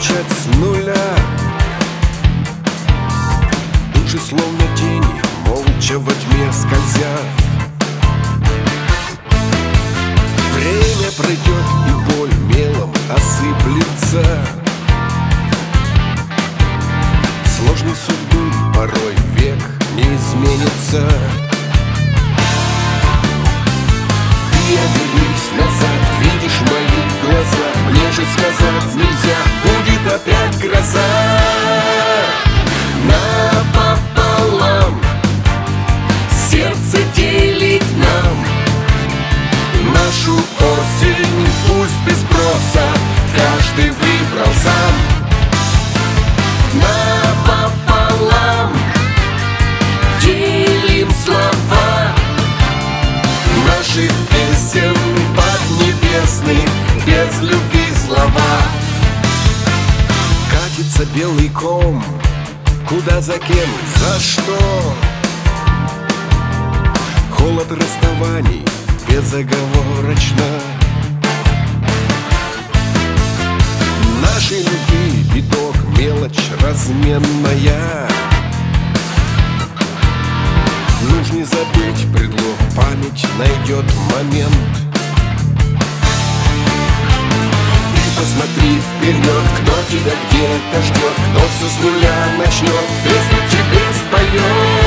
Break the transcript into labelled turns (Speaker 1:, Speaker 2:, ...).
Speaker 1: начать с нуля. Души словно тени, молча во тьме скользят. Время пройдет, и боль мелом осыплется. Сложной судьбы порой век не изменится. Ты обернись назад, видишь мои глаза. Мне же сказать нельзя, будет опять гроза. Напополам сердце делит нам нашу осень, пусть без спроса каждый выбрал сам. Напополам делим слова наших песен поднебесных, без любви слова. Катится белый ком, куда, за кем, за что? Холод расставаний безоговорочно. Нашей любви биток, мелочь разменная. Нужно не забыть предлог, память найдет момент. Ты посмотри вперед, кто тебя где-то ждет, кто все с нуля начнет, песню тебе споет.